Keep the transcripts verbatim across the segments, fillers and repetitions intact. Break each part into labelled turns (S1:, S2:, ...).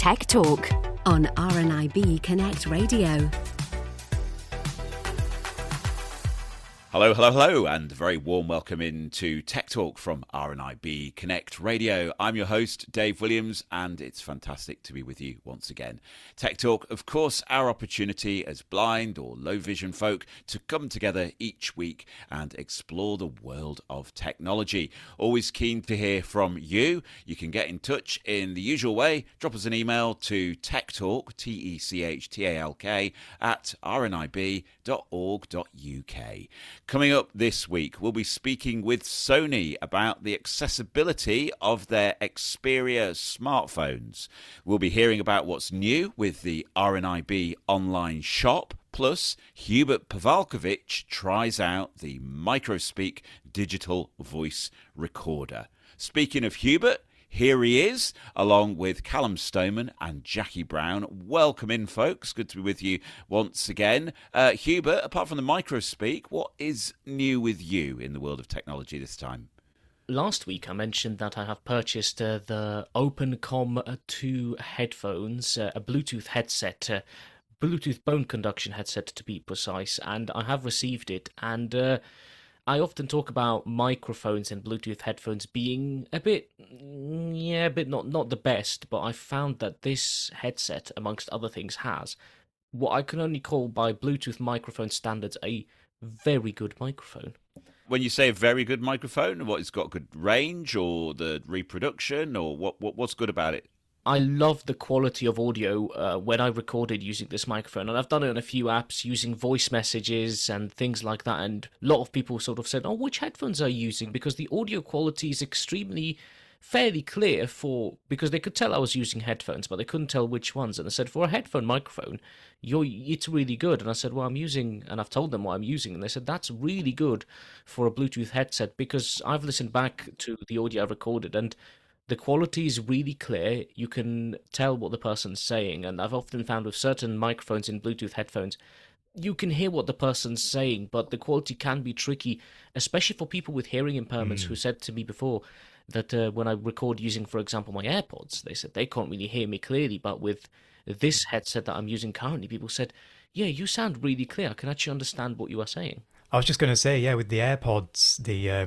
S1: Tech Talk on R N I B Connect Radio.
S2: Hello, hello, hello, and a very warm welcome into Tech Talk from R N I B Connect Radio. I'm your host, Dave Williams, and it's fantastic to be with you once again. Tech Talk, of course, our opportunity as blind or low vision folk to come together each week and explore the world of technology. Always keen to hear from you. You can get in touch in the usual way. Drop us an email to techtalk, T E C H T A L K, at r n i b dot org dot u k. Coming up this week, we'll be speaking with Sony about the accessibility of their Xperia smartphones. We'll be hearing about what's new with the R N I B online shop. Plus, Hubert Pavalkovich tries out the Microspeak digital voice recorder. Speaking of Hubert, here he is, along with Callum Stoneman and Jackie Brown. Welcome in, folks. Good to be with you once again. Uh, Hubert, apart from the Microspeak, what is new with you in the world of technology this time?
S3: Last week I mentioned that I have purchased uh, the OpenCom two headphones, uh, a Bluetooth headset, uh, Bluetooth bone conduction headset to be precise, and I have received it. And uh, I often talk about microphones and Bluetooth headphones being a bit, yeah, a bit not, not the best, but I found that this headset, amongst other things, has what I can only call by Bluetooth microphone standards a very good microphone.
S2: When you say a very good microphone, what, it's got good range or the reproduction, or what, what what's good about it?
S3: I love the quality of audio uh, when I recorded using this microphone, and I've done it on a few apps using voice messages and things like that, and a lot of people sort of said, oh, which headphones are you using? Because the audio quality is extremely, fairly clear for, because they could tell I was using headphones, but they couldn't tell which ones, and I said, for a headphone microphone, you're, it's really good, and I said, well, I'm using, and I've told them what I'm using, and they said, that's really good for a Bluetooth headset, because I've listened back to the audio I recorded, and the quality is really clear. You can tell what the person's saying, and I've often found with certain microphones in Bluetooth headphones, you can hear what the person's saying, but the quality can be tricky, especially for people with hearing impairments mm. who said to me before that uh, when I record using, for example, my AirPods, they said they can't really hear me clearly, but with this headset that I'm using currently, people said, yeah, you sound really clear. I can actually understand what you are saying.
S4: I was just going to say, yeah, with the AirPods, the... Uh...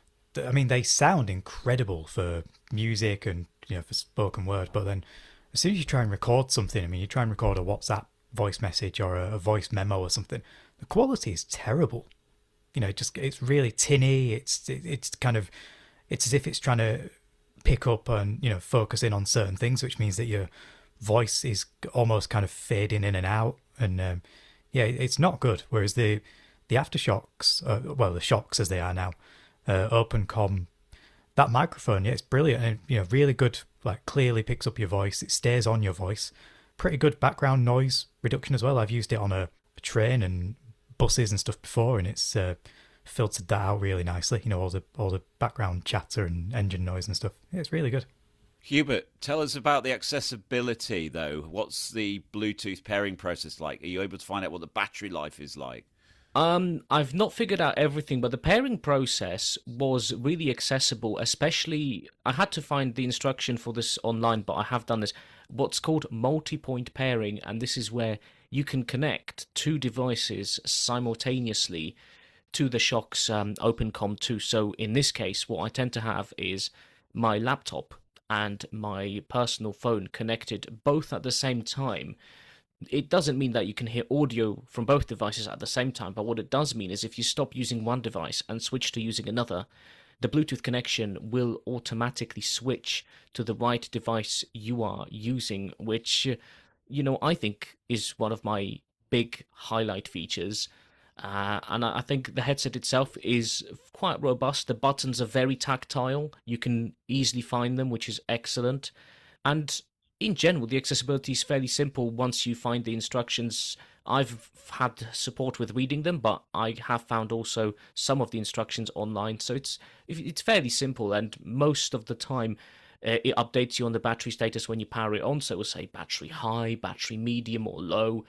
S4: I mean, they sound incredible for music and, you know, for spoken word, but then as soon as you try and record something, I mean, you try and record a WhatsApp voice message or a, a voice memo or something, the quality is terrible. You know, just it's really tinny. It's it, it's kind of, it's as if it's trying to pick up and, you know, focus in on certain things, which means that your voice is almost kind of fading in and out. And um, yeah, it's not good. Whereas the the aftershocks, uh, well, the shocks as they are now, Uh, OpenCom, that microphone, yeah, it's brilliant, and you know, really good, like clearly picks up your voice. It stays on your voice. Pretty good background noise reduction as well. I've used it on a, a train and buses and stuff before, and it's uh, filtered that out really nicely. You know, all the all the background chatter and engine noise and stuff. Yeah, it's really good.
S2: Hubert, tell us about the accessibility though. What's the Bluetooth pairing process like? Are you able to find out what the battery life is like?
S3: Um, I've not figured out everything, but the pairing process was really accessible, especially, I had to find the instruction for this online, but I have done this, what's called multi-point pairing, and this is where you can connect two devices simultaneously to the Shock's um, OpenCom two. So in this case, what I tend to have is my laptop and my personal phone connected both at the same time. It doesn't mean that you can hear audio from both devices at the same time, but what it does mean is if you stop using one device and switch to using another, the Bluetooth connection will automatically switch to the right device you are using, which, you know, I think is one of my big highlight features. Uh, and I think the headset itself is quite robust. The buttons are very tactile. You can easily find them, which is excellent. And in general, the accessibility is fairly simple once you find the instructions. I've had support with reading them, but I have found also some of the instructions online. So it's it's fairly simple, and most of the time uh, it updates you on the battery status when you power it on. So it will say battery high, battery medium or low.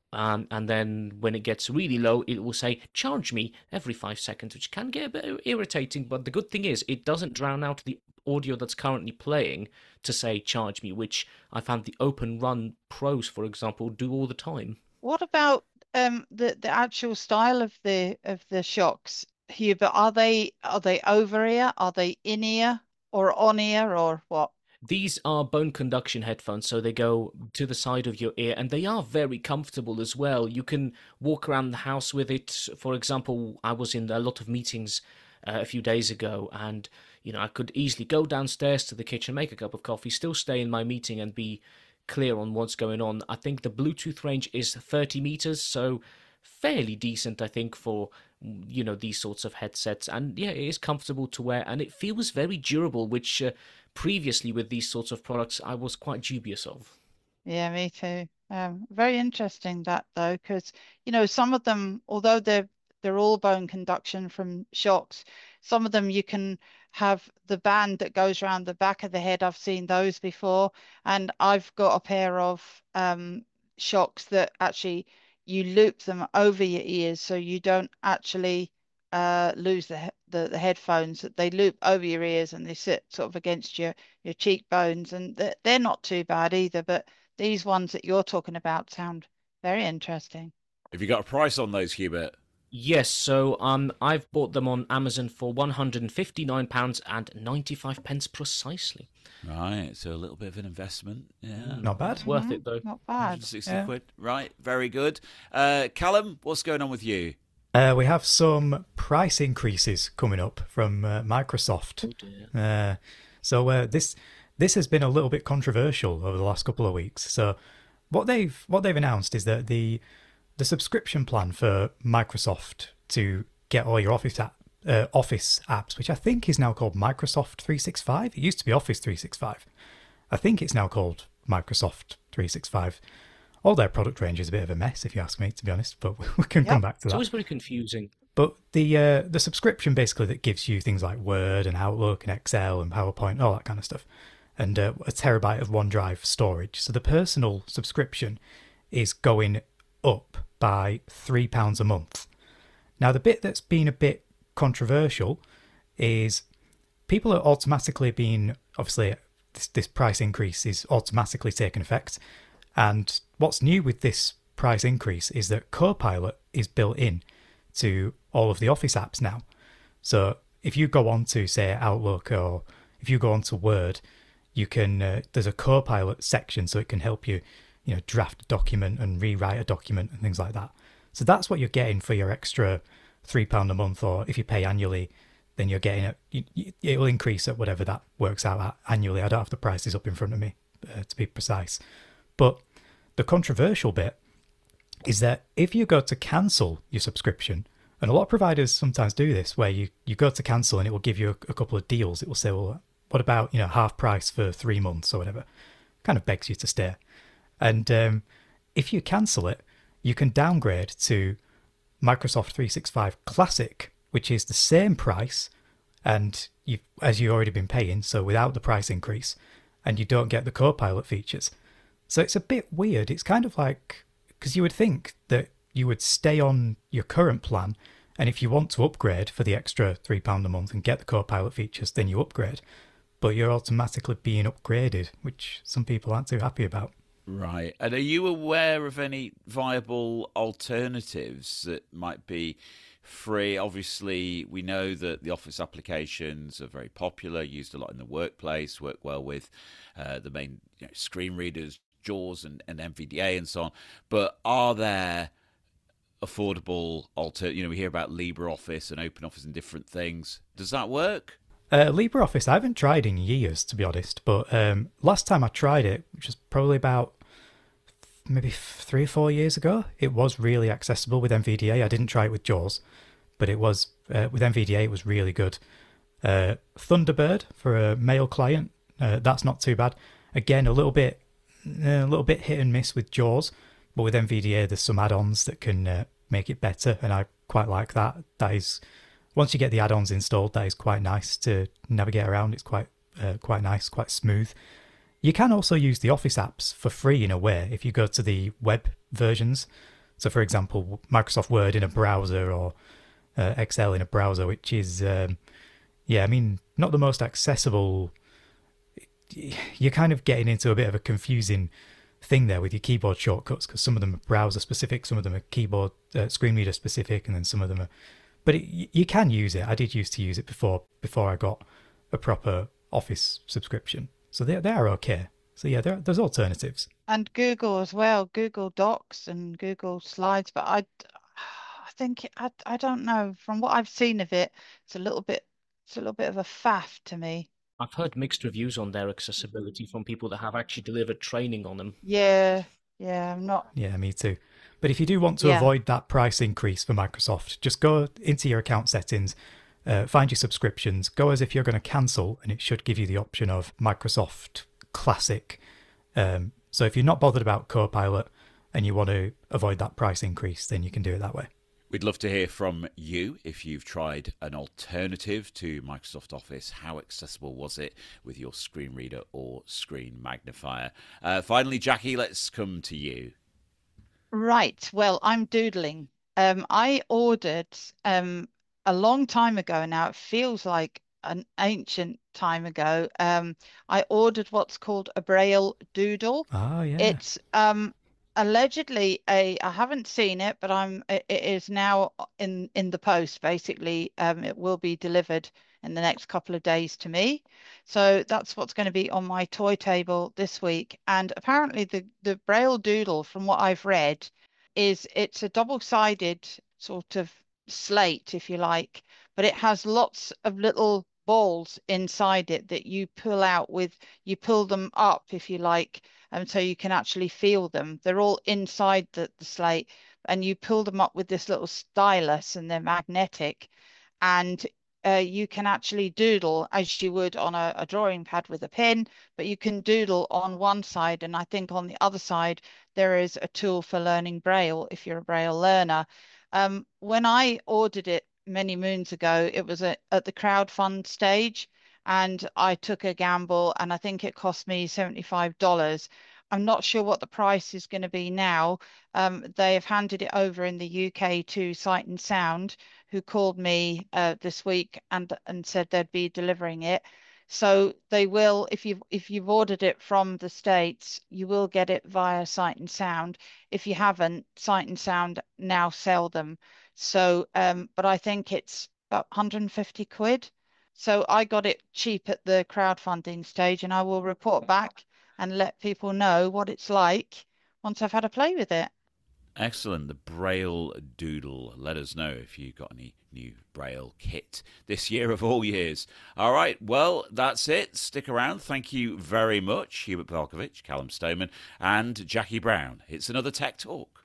S3: Um, and then when it gets really low, it will say, charge me every five seconds, which can get a bit irritating. But the good thing is it doesn't drown out the audio that's currently playing to say, charge me, which I found the Open Run Pros, for example, do all the time.
S5: What about um, the, the actual style of the of the shocks, Hubert? Are they, are they over-ear? Are they in-ear or on-ear or what?
S3: These are bone conduction headphones, so they go to the side of your ear, and they are very comfortable as well. You can walk around the house with it. For example, I was in a lot of meetings uh, a few days ago, and you know I could easily go downstairs to the kitchen, make a cup of coffee, still stay in my meeting, and be clear on what's going on. I think the Bluetooth range is thirty meters, so fairly decent, I think, for you know these sorts of headsets. And yeah, it is comfortable to wear, and it feels very durable, which uh, previously with these sorts of products I was quite dubious of.
S5: Yeah, me too. Um, very interesting that though, because you know some of them, although they're they're all bone conduction from shocks, some of them you can have the band that goes around the back of the head. I've seen those before, and I've got a pair of um, shocks that actually you loop them over your ears so you don't actually uh, lose the, the the headphones. They loop over your ears and they sit sort of against your your cheekbones, and they're, they're not too bad either. But these ones that you're talking about sound very interesting.
S2: Have you got a price on those, Hubert?
S3: Yes, so um, I've bought them on Amazon for one hundred fifty-nine pounds and ninety-five pence precisely.
S2: Right, so a little bit of an investment. Yeah,
S4: Not bad.
S3: Worth
S5: Mhm,
S3: it though.
S5: Not
S2: one
S5: bad.
S2: hundred sixty
S4: Yeah.
S2: quid. Right, very good. Uh, Callum, what's going on with you?
S4: Uh, we have some price increases coming up from uh, Microsoft.
S3: Oh dear.
S4: Uh, so uh, this this has been a little bit controversial over the last couple of weeks. So what they've what they've announced is that the the subscription plan for Microsoft to get all your Office app, uh, Office apps, which I think is now called Microsoft three sixty-five. It used to be Office three sixty-five. I think it's now called Microsoft three sixty-five. All their product range is a bit of a mess, if you ask me, to be honest, but we can
S5: Yep.
S4: come back to
S3: It's
S4: that.
S3: always very confusing.
S4: But the uh, the subscription basically that gives you things like Word and Outlook and Excel and PowerPoint, all that kind of stuff, and uh, a terabyte of OneDrive storage. So the personal subscription is going up by three pounds a month. Now the bit that's been a bit controversial is people are automatically being, obviously this, this price increase is automatically taking effect. And what's new with this price increase is that Copilot is built in to all of the Office apps now. So if you go on to, say, Outlook, or if you go on to Word, you can, uh, there's a Copilot section so it can help you, you know, draft a document and rewrite a document and things like that. So that's what you're getting for your extra three pounds a month, or if you pay annually, then you're getting it, you, you, it will increase at whatever that works out at annually. I don't have the prices up in front of me, uh, to be precise. But the controversial bit is that if you go to cancel your subscription, and a lot of providers sometimes do this, where you, you go to cancel and it will give you a, a couple of deals. It will say, well, what about, you know, half price for three months or whatever? Kind of begs you to stay. And um, if you cancel it, you can downgrade to Microsoft three sixty-five Classic, which is the same price and you as you've already been paying, so without the price increase, and you don't get the Copilot features. So it's a bit weird. It's kind of like, because you would think that you would stay on your current plan, and if you want to upgrade for the extra three pounds a month and get the Copilot features, then you upgrade. But you're automatically being upgraded, which some people aren't too happy about.
S2: Right. And are you aware of any viable alternatives that might be free? Obviously, we know that the Office applications are very popular, used a lot in the workplace, work well with uh, the main you know, screen readers, JAWS and, and N V D A and so on. But are there affordable alter? You know, we hear about LibreOffice and OpenOffice and different things. Does that work?
S4: Uh, LibreOffice, I haven't tried in years, to be honest. But um, last time I tried it, which was probably about maybe three or four years ago, it was really accessible with N V D A. I didn't try it with JAWS, but it was uh, with N V D A. It was really good. Uh, Thunderbird for a mail client, uh, that's not too bad. Again, a little bit, a little bit hit and miss with JAWS, but with N V D A, there's some add-ons that can uh, make it better, and I quite like that. That is, once you get the add-ons installed, that is quite nice to navigate around. It's quite, uh, quite nice, quite smooth. You can also use the Office apps for free in a way if you go to the web versions. So, for example, Microsoft Word in a browser or uh, Excel in a browser, which is, um, yeah, I mean, not the most accessible. You're kind of getting into a bit of a confusing thing there with your keyboard shortcuts, because some of them are browser specific, some of them are keyboard uh, screen reader specific, and then some of them are. But it, you can use it. I did used to use it before before I got a proper Office subscription, so they they are okay. So yeah, there, there's alternatives.
S5: And Google as well, Google Docs and Google Slides. But I, I think I I don't know. From what I've seen of it, it's a little bit it's a little bit of a faff to me.
S3: I've heard mixed reviews on their accessibility from people that have actually delivered training on them.
S5: Yeah, yeah, I'm not.
S4: Yeah, me too. But if you do want to
S5: Yeah.
S4: avoid that price increase for Microsoft, just go into your account settings, uh, find your subscriptions, go as if you're going to cancel, and it should give you the option of Microsoft Classic. Um, so if you're not bothered about Copilot and you want to avoid that price increase, then you can do it that way.
S2: We'd love to hear from you if you've tried an alternative to Microsoft Office. How accessible was it with your screen reader or screen magnifier? Uh, finally, Jackie, let's come to you.
S5: Right. Well, I'm doodling. Um, I ordered um a long time ago now. It feels like an ancient time ago. Um, I ordered what's called a Braille doodle.
S4: Oh, yeah.
S5: It's um allegedly a I haven't seen it, but I'm it it is now in in the post. Basically, um, it will be delivered in the next couple of days to me. So that's what's going to be on my toy table this week. And apparently, the the Braille doodle, from what I've read, is it's a double-sided sort of slate, if you like, but it has lots of little balls inside it that you pull out with you pull them up, if you like. And so you can actually feel them. They're all inside the, the slate, and you pull them up with this little stylus, and they're magnetic. And uh, you can actually doodle as you would on a, a drawing pad with a pen, but you can doodle on one side. And I think on the other side, there is a tool for learning Braille if you're a Braille learner. Um, when I ordered it many moons ago, it was a, at the crowdfund stage. And I took a gamble, and I think it cost me seventy-five dollars. I'm not sure what the price is going to be now. Um, they have handed it over in the U K to Sight and Sound, who called me uh, this week and and said they'd be delivering it. So they will, if you've if you've ordered it from the States, you will get it via Sight and Sound. If you haven't, Sight and Sound now sell them. So, um, but I think it's about one hundred fifty quid. So I got it cheap at the crowdfunding stage, and I will report back and let people know what it's like once I've had a play with it.
S2: Excellent. The Braille Doodle. Let us know if you got any new Braille kit this year of all years. All right. Well, that's it. Stick around. Thank you very much, Hubert Belkovich, Callum Stoneman, and Jackie Brown. It's another Tech Talk.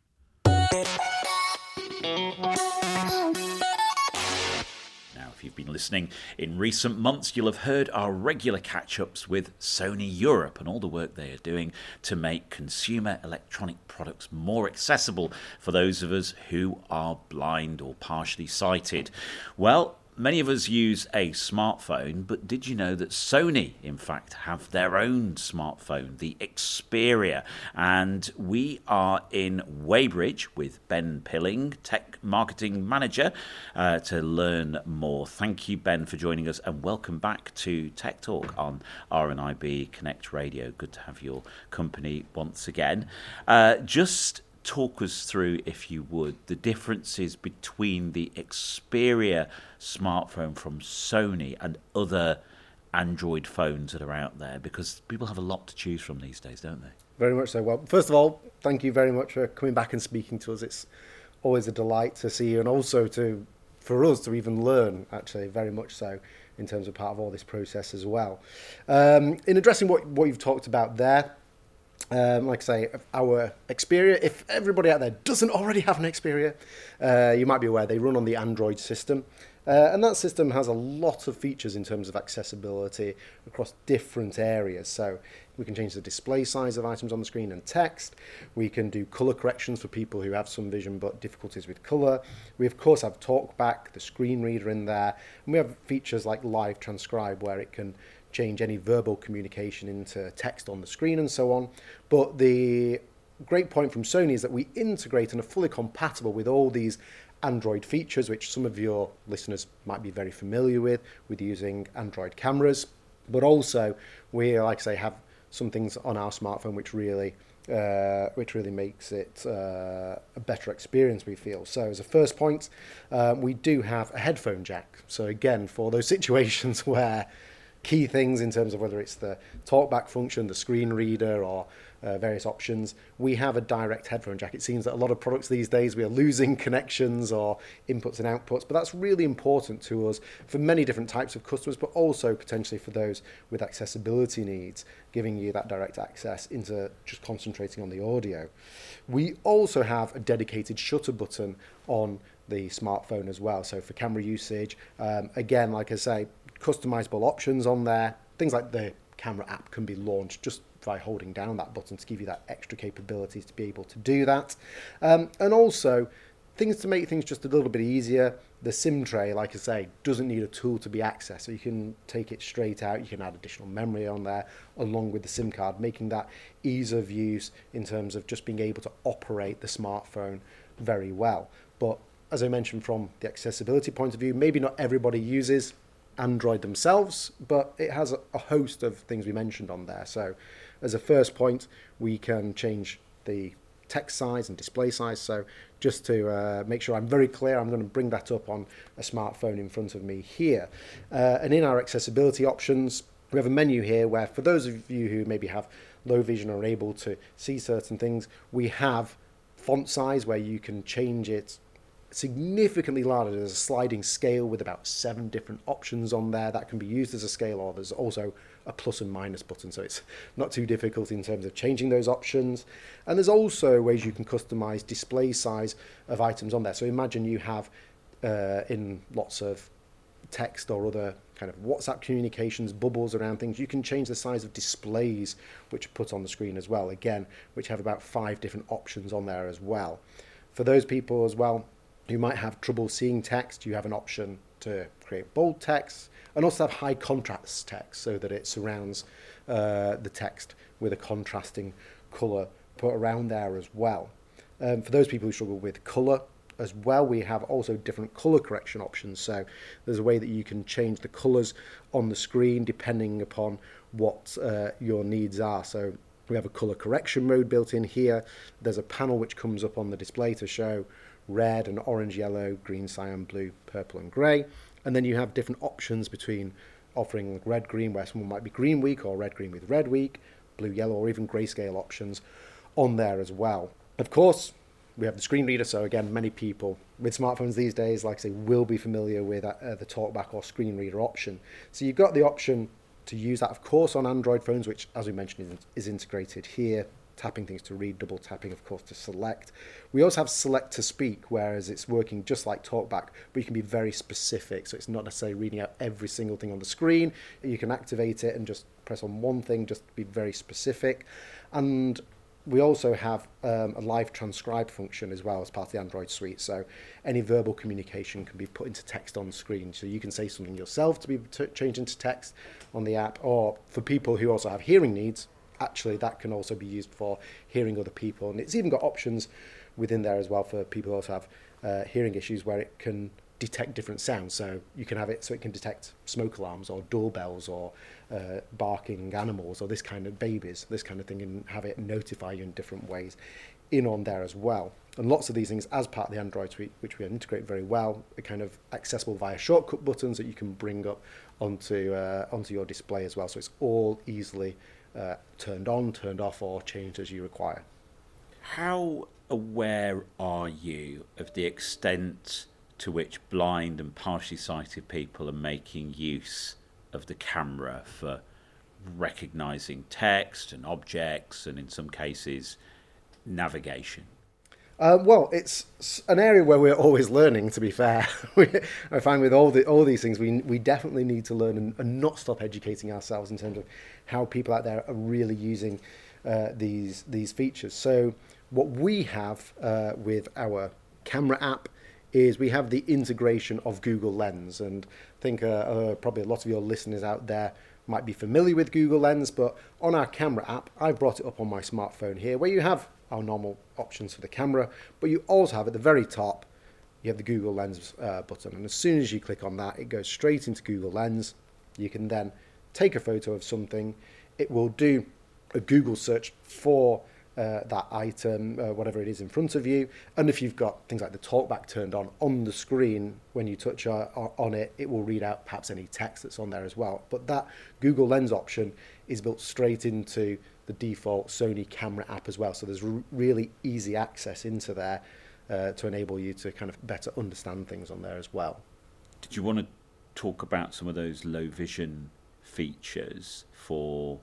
S2: Now, if you've been listening in recent months, you'll have heard our regular catch-ups with Sony Europe and all the work they are doing to make consumer electronic products more accessible for those of us who are blind or partially sighted. Well, many of us use a smartphone, but did you know that Sony, in fact, have their own smartphone, the Xperia? And we are in Weybridge with Ben Pilling, Tech Marketing Manager, uh, to learn more. Thank you, Ben, for joining us, and welcome back to Tech Talk on R N I B Connect Radio. Good to have your company once again. Uh, just talk us through, if you would, the differences between the Xperia smartphone from Sony and other Android phones that are out there, because people have a lot to choose from these days, don't they?
S6: Very much so. Well, first of all, thank you very much for coming back and speaking to us. It's always a delight to see you, and also to for us to even learn, actually, very much so, in terms of part of all this process as well. Um, in addressing what, what you've talked about there, Um, like I say, our Xperia, if everybody out there doesn't already have an Xperia, uh, you might be aware they run on the Android system. Uh, and that system has a lot of features in terms of accessibility across different areas. So we can change the display size of items on the screen and text. We can do colour corrections for people who have some vision but difficulties with colour. We, of course, have TalkBack, the screen reader in there. And we have features like Live Transcribe, where it can change any verbal communication into text on the screen and so on. But the great point from Sony is that we integrate and are fully compatible with all these Android features, which some of your listeners might be very familiar with, with using Android cameras. But also, we, like I say, have some things on our smartphone which really uh, which really makes it uh, a better experience, we feel. So as a first point, uh, we do have a headphone jack. So again, for those situations where key things in terms of whether it's the talkback function, the screen reader, or uh, various options, we have a direct headphone jack. It seems that a lot of products these days, we are losing connections or inputs and outputs, but that's really important to us for many different types of customers, but also potentially for those with accessibility needs, giving you that direct access into just concentrating on the audio. We also have a dedicated shutter button on the smartphone as well. So for camera usage, um, again, like I say, customizable options on there. Things like the camera app can be launched just by holding down that button to give you that extra capabilities to be able to do that. Um, and also things to make things just a little bit easier. The SIM tray, like I say, doesn't need a tool to be accessed. So you can take it straight out. You can add additional memory on there along with the SIM card, making that ease of use in terms of just being able to operate the smartphone very well. But as I mentioned, from the accessibility point of view, maybe not everybody uses Android themselves, but it has a, a host of things we mentioned on there. So as a first point, we can change the text size and display size. So just to uh, make sure I'm very clear, I'm going to bring that up on a smartphone in front of me here. Uh, and in our accessibility options, we have a menu here where for those of you who maybe have low vision or are able to see certain things, we have font size where you can change it significantly larger. There's a sliding scale with about seven different options on there that can be used as a scale, or there's also a plus and minus button, so it's not too difficult in terms of changing those options. And there's also ways you can customize display size of items on there. So imagine you have uh, in lots of text or other kind of WhatsApp communications, bubbles around things, you can change the size of displays which are put on the screen as well, again, which have about five different options on there as well. For those people as well who might have trouble seeing text, you have an option to create bold text and also have high contrast text so that it surrounds uh, the text with a contrasting colour put around there as well. Um, for those people who struggle with colour as well, we have also different colour correction options. So there's a way that you can change the colours on the screen depending upon what uh, your needs are. So we have a colour correction mode built in here. There's a panel which comes up on the display to show red and orange, yellow, green, cyan, blue, purple and grey. And then you have different options between offering red, green, where someone might be green week, or red, green with red week, blue, yellow, or even grayscale options on there as well. Of course, we have the screen reader. So again, many people with smartphones these days, like I say, will be familiar with uh, the talkback or screen reader option. So you've got the option to use that, of course, on Android phones, which, as we mentioned, is integrated here. Tapping things to read, double tapping, of course, to select. We also have select to speak, whereas it's working just like talkback, but you can be very specific. So it's not necessarily reading out every single thing on the screen. You can activate it and just press on one thing, just to be very specific. And we also have um, a live transcribe function as well as part of the Android suite. So any verbal communication can be put into text on screen. So you can say something yourself to be t- changed into text on the app, or for people who also have hearing needs, actually that can also be used for hearing other people. And it's even got options within there as well for people who also have uh, hearing issues, where it can detect different sounds. So you can have it so it can detect smoke alarms or doorbells or uh, barking animals or this kind of babies, this kind of thing, and have it notify you in different ways in on there as well. And lots of these things as part of the Android suite, which we integrate very well, are kind of accessible via shortcut buttons that you can bring up onto uh, onto your display as well. So it's all easily Uh, turned on, turned off, or changed as you require.
S2: How aware are you of the extent to which blind and partially sighted people are making use of the camera for recognising text and objects, and in some cases navigation?
S6: Uh, well, it's an area where we're always learning, to be fair. I find with all the all these things, we we definitely need to learn and, and not stop educating ourselves in terms of how people out there are really using uh, these these features. So what we have uh, with our camera app is we have the integration of Google Lens, and I think uh, uh, probably a lot of your listeners out there might be familiar with Google Lens, but on our camera app, I've brought it up on my smartphone here, where you have our normal options for the camera, but you also have at the very top, you have the Google Lens uh, button. And as soon as you click on that, it goes straight into Google Lens. You can then take a photo of something. It will do a Google search for uh, that item, uh, whatever it is in front of you. And if you've got things like the talkback turned on on the screen, when you touch uh, on it, it will read out perhaps any text that's on there as well. But that Google Lens option is built straight into the default Sony camera app as well. So there's r- really easy access into there uh, to enable you to kind of better understand things on there as well.
S2: Did you want to talk about some of those low vision features for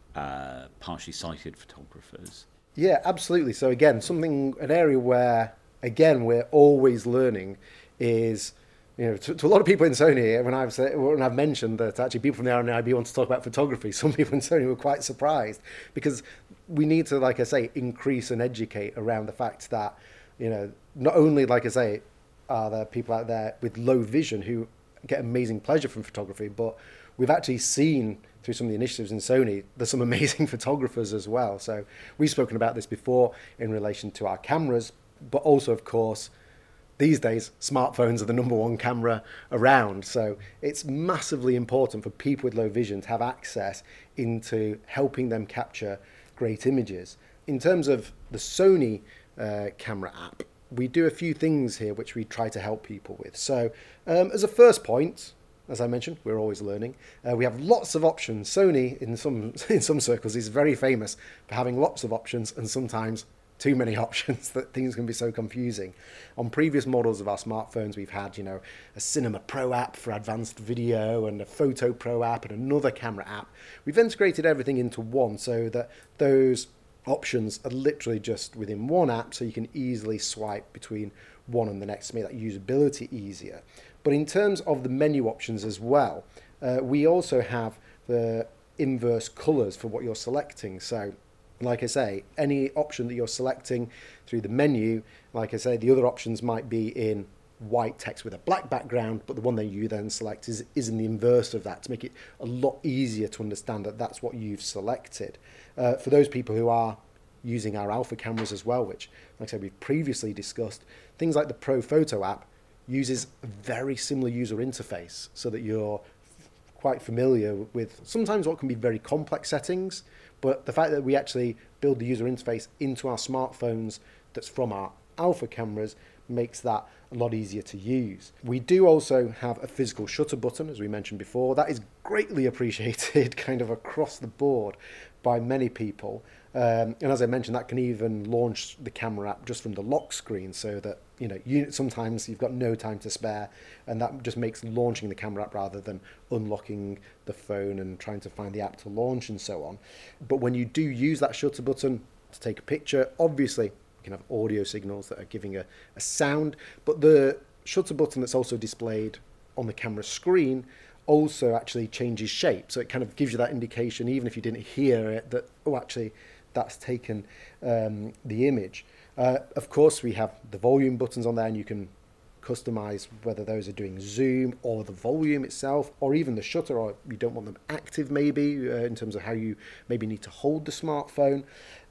S2: uh, partially sighted photographers?
S6: Yeah, absolutely. So again, something, an area where, again, we're always learning is, you know, to, to a lot of people in Sony, when I've said, when I've mentioned that actually people from the R N I B want to talk about photography, some people in Sony were quite surprised, because we need to, like I say, increase and educate around the fact that, you know, not only, like I say, are there people out there with low vision who get amazing pleasure from photography, but we've actually seen through some of the initiatives in Sony, there's some amazing photographers as well. So we've spoken about this before in relation to our cameras, but also, of course, these days, smartphones are the number one camera around. So it's massively important for people with low vision to have access into helping them capture great images. In terms of the Sony uh, camera app, we do a few things here which we try to help people with. So um, as a first point, as I mentioned, we're always learning. Uh, we have lots of options. Sony, in some in some circles, is very famous for having lots of options and sometimes too many options that things can be so confusing. On previous models of our smartphones, we've had, you know, a Cinema Pro app for advanced video and a Photo Pro app and another camera app. We've integrated everything into one so that those options are literally just within one app, so you can easily swipe between one and the next to make that usability easier. But in terms of the menu options as well, uh, we also have the inverse colors for what you're selecting. So like I say, any option that you're selecting through the menu, like I say, the other options might be in white text with a black background, but the one that you then select is, is in the inverse of that to make it a lot easier to understand that that's what you've selected. Uh, for those people who are using our alpha cameras as well, which, like I said, we've previously discussed, things like the Pro Photo app uses a very similar user interface so that you're quite familiar with sometimes what can be very complex settings, but the fact that we actually build the user interface into our smartphones that's from our alpha cameras makes that a lot easier to use. We do also have a physical shutter button, as we mentioned before. That is greatly appreciated kind of across the board by many people. Um, and as I mentioned, that can even launch the camera app just from the lock screen, so that, you know, you, sometimes you've got no time to spare, and that just makes launching the camera app rather than unlocking the phone and trying to find the app to launch and so on. But when you do use that shutter button to take a picture, obviously you can have audio signals that are giving a, a sound, but the shutter button that's also displayed on the camera screen also actually changes shape. So it kind of gives you that indication, even if you didn't hear it, that, oh, actually that's taken um, the image. Uh, of course, we have the volume buttons on there, and you can customize whether those are doing zoom or the volume itself, or even the shutter, or you don't want them active maybe, uh, in terms of how you maybe need to hold the smartphone.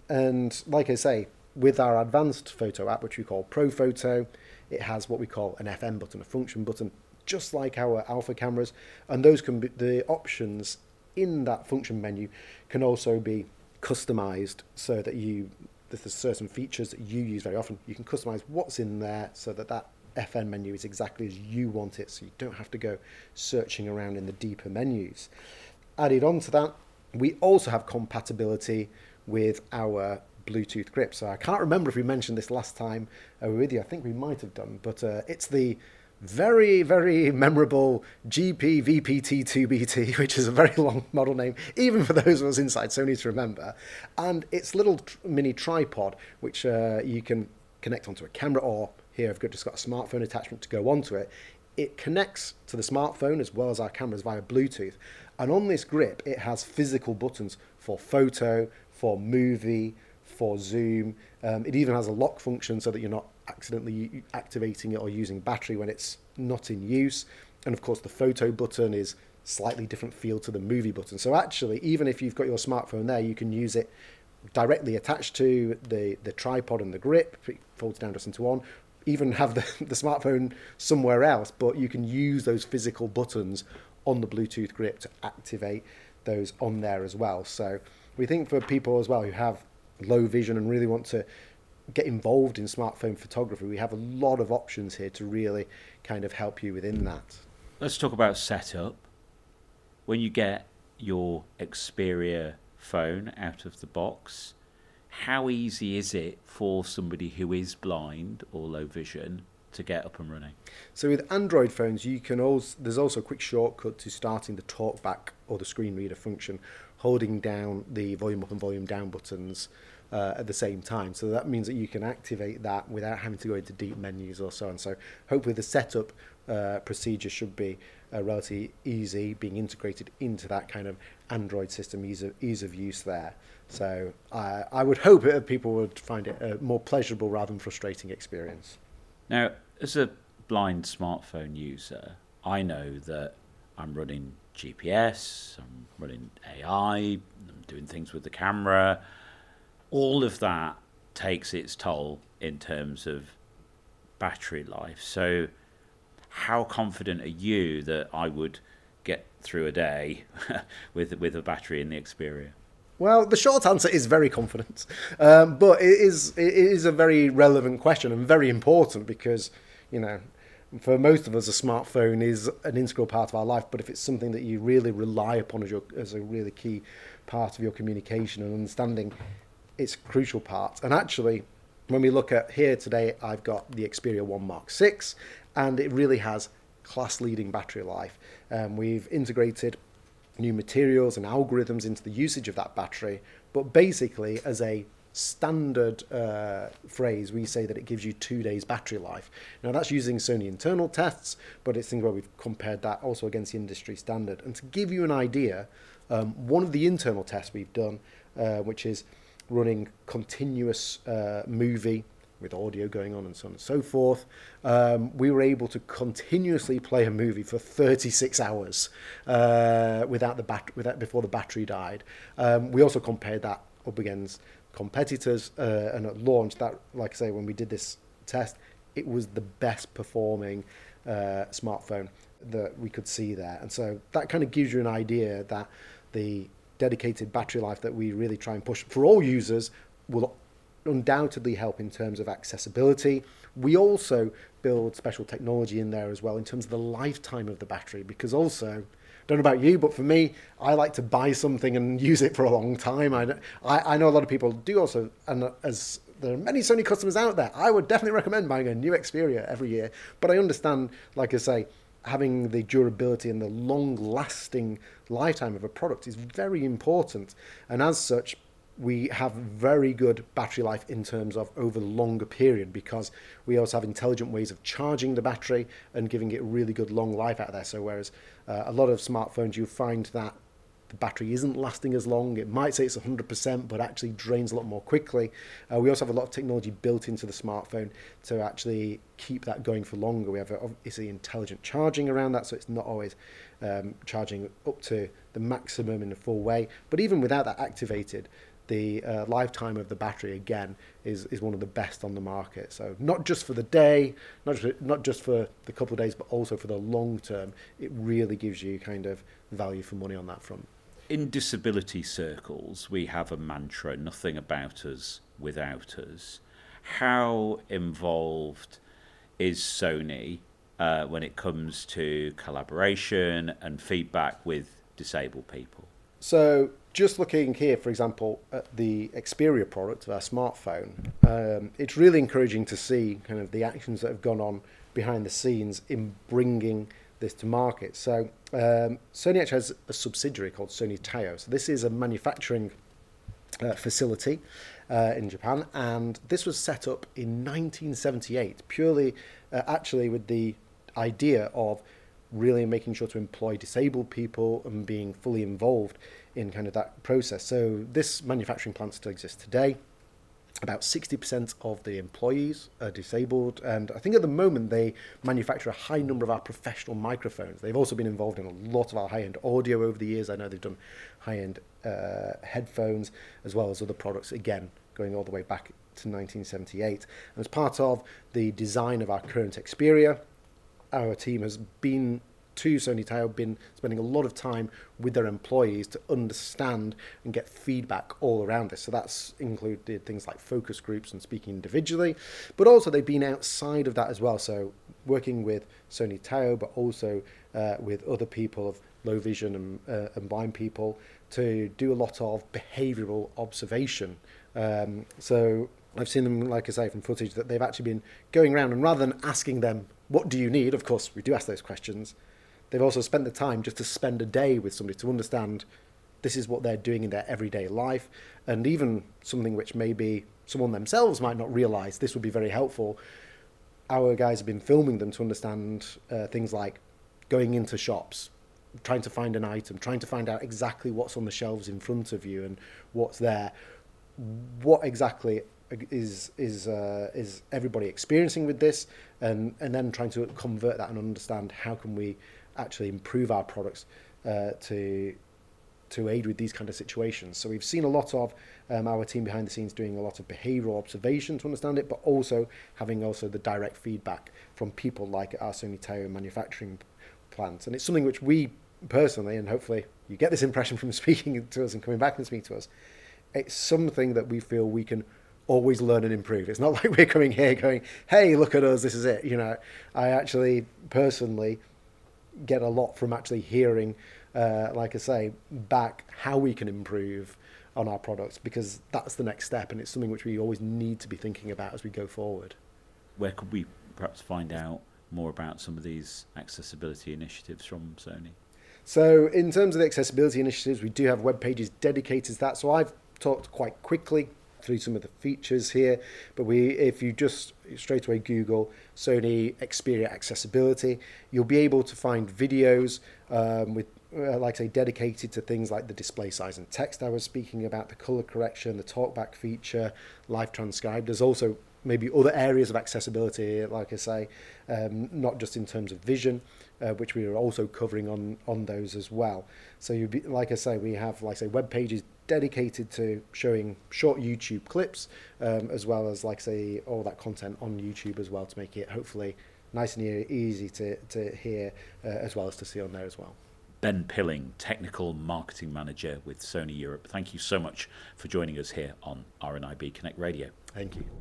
S6: And like I say, with our advanced photo app, which we call Pro Photo, it has what we call an F M button, a function button, just like our alpha cameras, and those can be, the options in that function menu can also be customized so that you, if there's certain features that you use very often, you can customize what's in there so that that F N menu is exactly as you want it, so you don't have to go searching around in the deeper menus. Added on to that, we also have compatibility with our Bluetooth grip. So I can't remember if we mentioned this last time uh, we were with you. I think we might have done, but uh, it's the very, very memorable G P V P T two B T, which is a very long model name, even for those of us inside Sony to remember. And it's a little tr- mini tripod, which uh, you can connect onto a camera, or here I've got, just got a smartphone attachment to go onto it. It connects to the smartphone as well as our cameras via Bluetooth. And on this grip, it has physical buttons for photo, for movie, for zoom. Um, it even has a lock function so that you're not accidentally activating it or using battery when it's not in use. And of course, the photo button is slightly different feel to the movie button. So actually, even if you've got your smartphone there, you can use it directly attached to the, the tripod and the grip. It folds down just into one. Even have the, the smartphone somewhere else, but you can use those physical buttons on the Bluetooth grip to activate those on there as well. So we think for people as well who have low vision and really want to get involved in smartphone photography, we have a lot of options here to really kind of help you within that.
S2: Let's talk about setup. When you get your Xperia phone out of the box, how easy is it for somebody who is blind or low vision to get up and running?
S6: So with Android phones, you can also there's also a quick shortcut to starting the talkback or the screen reader function, holding down the volume up and volume down buttons uh, at the same time. So that means that you can activate that without having to go into deep menus or so on. So hopefully the setup uh, procedure should be uh, relatively easy, being integrated into that kind of Android system, ease of, ease of use there. So uh, I would hope that people would find it a more pleasurable rather than frustrating experience.
S2: Now, as a blind smartphone user, I know that I'm running G P S, I'm running A I, I'm doing things with the camera. All of that takes its toll in terms of battery life. So how confident are you that I would get through a day with with a battery in the Xperia?
S6: Well, the short answer is very confident, um, but it is it is a very relevant question and very important because, you know, for most of us, a smartphone is an integral part of our life. But if it's something that you really rely upon as your as a really key part of your communication and understanding, it's a crucial part. And actually, when we look at here today, I've got the Xperia one Mark six, and it really has class-leading battery life. Um, we've integrated new materials and algorithms into the usage of that battery, but basically as a standard uh, phrase we say that it gives you two days battery life. Now that's using Sony internal tests, but it's things where we've compared that also against the industry standard. And to give you an idea, um, one of the internal tests we've done, uh, which is running continuous uh, movie with audio going on and so on and so forth, um, we were able to continuously play a movie for thirty-six hours uh, without the bat- without before the battery died. Um, we also compared that up against competitors, uh, and at launch, that, like I say, when we did this test, it was the best performing uh, smartphone that we could see there. And so that kind of gives you an idea that the dedicated battery life that we really try and push for all users will undoubtedly help in terms of accessibility. We also build special technology in there as well in terms of the lifetime of the battery, because also, don't know about you, but for me, I like to buy something and use it for a long time. I, I, I know a lot of people do also, and as there are many Sony customers out there, I would definitely recommend buying a new Xperia every year. But I understand, like I say, having the durability and the long-lasting lifetime of a product is very important. And as such, we have very good battery life in terms of over the longer period, because we also have intelligent ways of charging the battery and giving it really good long life out there. So whereas uh, a lot of smartphones, you find that the battery isn't lasting as long. It might say it's one hundred percent, but actually drains a lot more quickly. Uh, we also have a lot of technology built into the smartphone to actually keep that going for longer. We have obviously intelligent charging around that, so it's not always um, charging up to the maximum in a full way. But even without that activated, the uh, lifetime of the battery, again, is, is one of the best on the market. So not just for the day, not just, not just for the couple of days, but also for the long term, it really gives you kind of value for money on that front.
S2: In disability circles, we have a mantra, nothing about us without us. How involved is Sony uh, when it comes to collaboration and feedback with disabled people?
S6: So just looking here, for example, at the Xperia product, our smartphone, um, it's really encouraging to see kind of the actions that have gone on behind the scenes in bringing this to market. So um, Sony actually has a subsidiary called Sony Tayo. So this is a manufacturing uh, facility uh, in Japan, and this was set up in nineteen seventy-eight, purely uh, actually with the idea of really making sure to employ disabled people and being fully involved in kind of that process. So this manufacturing plant still exists today. About sixty percent of the employees are disabled, and I think at the moment they manufacture a high number of our professional microphones. They've also been involved in a lot of our high-end audio over the years. I know they've done high-end uh, headphones as well as other products, again, going all the way back to nineteen seventy-eight. And as part of the design of our current Xperia, our team has been to Sony Tayo, been spending a lot of time with their employees to understand and get feedback all around this. So that's included things like focus groups and speaking individually, but also they've been outside of that as well. So working with Sony Tayo, but also uh, with other people of low vision and, uh, and blind people to do a lot of behavioural observation. Um, so I've seen them, like I say, from footage that they've actually been going around, and rather than asking them, what do you need? Of course, we do ask those questions. They've also spent the time just to spend a day with somebody to understand this is what they're doing in their everyday life, and even something which maybe someone themselves might not realise this would be very helpful. Our guys have been filming them to understand uh, things like going into shops, trying to find an item, trying to find out exactly what's on the shelves in front of you and what's there, what exactly is is uh, is everybody experiencing with this, and and then trying to convert that and understand how can we actually improve our products uh, to to aid with these kind of situations. So we've seen a lot of um, our team behind the scenes doing a lot of behavioural observation to understand it, but also having also the direct feedback from people like our Sony Tayo manufacturing plant. And it's something which we personally, and hopefully you get this impression from speaking to us and coming back and speaking to us, it's something that we feel we can always learn and improve. It's not like we're coming here going, hey, look at us, this is it. You know, I actually personally get a lot from actually hearing, uh, like I say, back how we can improve on our products, because that's the next step, and it's something which we always need to be thinking about as we go forward.
S2: Where could we perhaps find out more about some of these accessibility initiatives from Sony?
S6: So in terms of the accessibility initiatives, we do have web pages dedicated to that. So I've talked quite quickly through some of the features here, but we, if you just straight away Google Sony Xperia accessibility, you'll be able to find videos um, with, uh, like I say, dedicated to things like the display size and text I was speaking about, the color correction, the talkback feature, live transcribe. There's also maybe other areas of accessibility, like I say, um, not just in terms of vision, uh, which we are also covering on on those as well. So you be, like I say, we have, like I say, web pages dedicated to showing short YouTube clips, um, as well as, like I say, all that content on YouTube as well, to make it hopefully nice and easy to, to hear, uh, as well as to see on there as well.
S2: Ben Pilling, Technical Marketing Manager with Sony Europe. Thank you so much for joining us here on R N I B Connect Radio.
S6: Thank you.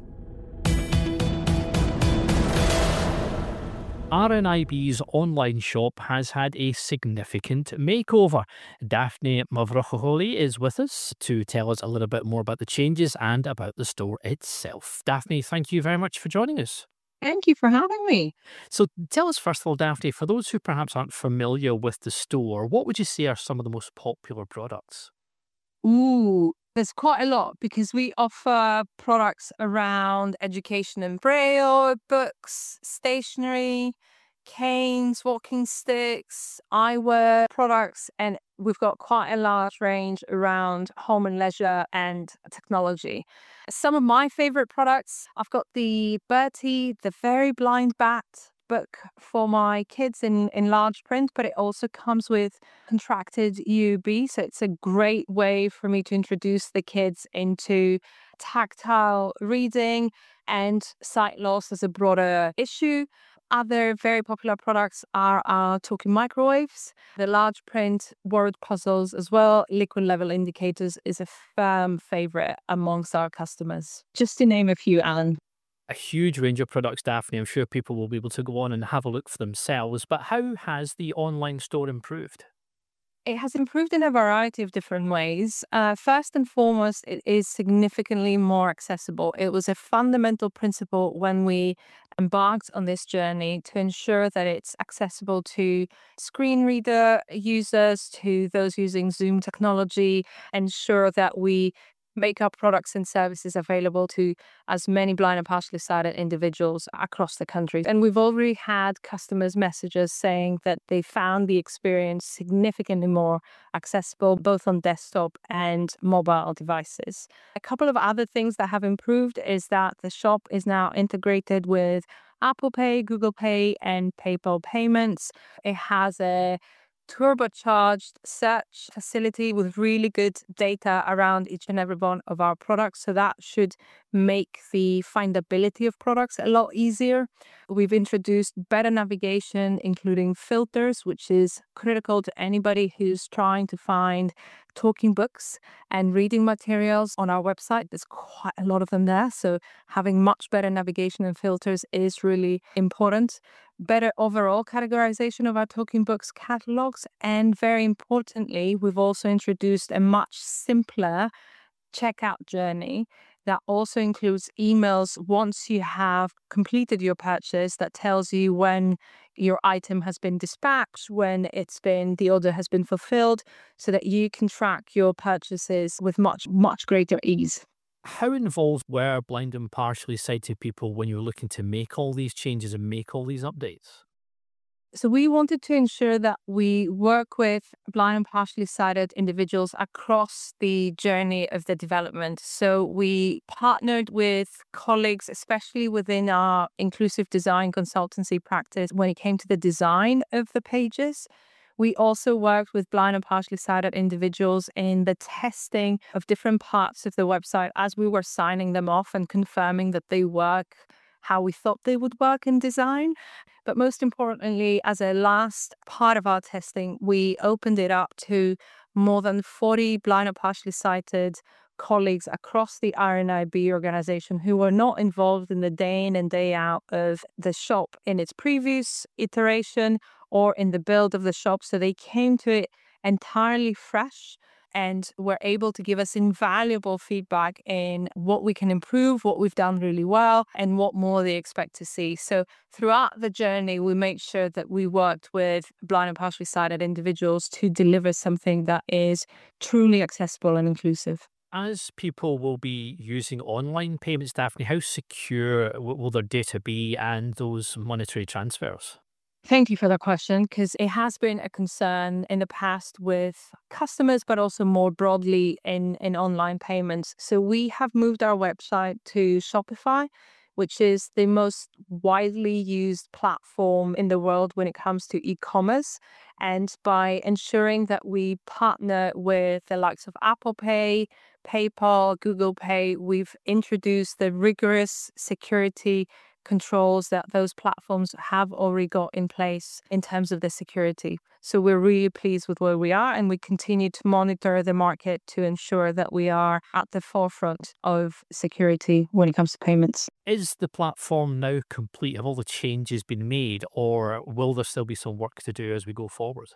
S7: R N I B's online shop has had a significant makeover. Daphne Mavrocoroli is with us to tell us a little bit more about the changes and about the store itself. Daphne, thank you very much for joining us.
S8: Thank you for having me.
S7: So tell us first of all, Daphne, for those who perhaps aren't familiar with the store, what would you say are some of the most popular products?
S8: Ooh, there's quite a lot because we offer products around education and braille, books, stationery, canes, walking sticks, eyewear products, and we've got quite a large range around home and leisure and technology. Some of my favorite products, I've got the Bertie, the Very Blind Bat book for my kids in, in large print, but it also comes with contracted U B. So it's a great way for me to introduce the kids into tactile reading and sight loss as a broader issue. Other very popular products are our talking microwaves, the large print word puzzles as well. Liquid level indicators is a firm favorite amongst our customers. Just to name a few, Alan.
S7: A huge range of products, Daphne. I'm sure people will be able to go on and have a look for themselves. But how has the online store improved?
S8: It has improved in a variety of different ways. Uh, first and foremost, it is significantly more accessible. It was a fundamental principle when we embarked on this journey to ensure that it's accessible to screen reader users, to those using Zoom technology, ensure that we make our products and services available to as many blind and partially sighted individuals across the country. And we've already had customers messages saying that they found the experience significantly more accessible, both on desktop and mobile devices. A couple of other things that have improved is that the shop is now integrated with Apple Pay, Google Pay, and PayPal payments. It has a turbocharged search facility with really good data around each and every one of our products. So that should make the findability of products a lot easier. We've introduced better navigation, including filters, which is critical to anybody who's trying to find talking books and reading materials on our website. There's quite a lot of them there. So having much better navigation and filters is really important. Better overall categorization of our talking books catalogs. And very importantly, we've also introduced a much simpler checkout journey that also includes emails once you have completed your purchase that tells you when your item has been dispatched, when it's been the order has been fulfilled, so that you can track your purchases with much, much greater ease.
S7: How involved were blind and partially sighted people when you were looking to make all these changes and make all these updates?
S8: So we wanted to ensure that we work with blind and partially sighted individuals across the journey of the development. So we partnered with colleagues, especially within our inclusive design consultancy practice, when it came to the design of the pages. We also worked with blind and partially sighted individuals in the testing of different parts of the website as we were signing them off and confirming that they work how we thought they would work in design. But most importantly, as a last part of our testing, we opened it up to more than forty blind and partially sighted colleagues across the R N I B organization who were not involved in the day in and day out of the shop in its previous iteration or in the build of the shop. So they came to it entirely fresh and were able to give us invaluable feedback in what we can improve, what we've done really well, and what more they expect to see. So throughout the journey, we made sure that we worked with blind and partially sighted individuals to deliver something that is truly accessible and inclusive.
S7: As people will be using online payments, Daphne, how secure will their data be and those monetary transfers?
S8: Thank you for that question, because it has been a concern in the past with customers, but also more broadly in, in online payments. So we have moved our website to Shopify, which is the most widely used platform in the world when it comes to e-commerce. And by ensuring that we partner with the likes of Apple Pay, PayPal, Google Pay, we've introduced the rigorous security controls that those platforms have already got in place in terms of the security. So we're really pleased with where we are, and we continue to monitor the market to ensure that we are at the forefront of security when it comes to payments.
S7: Is the platform now complete? Have all the changes been made, or will there still be some work to do as we go forward?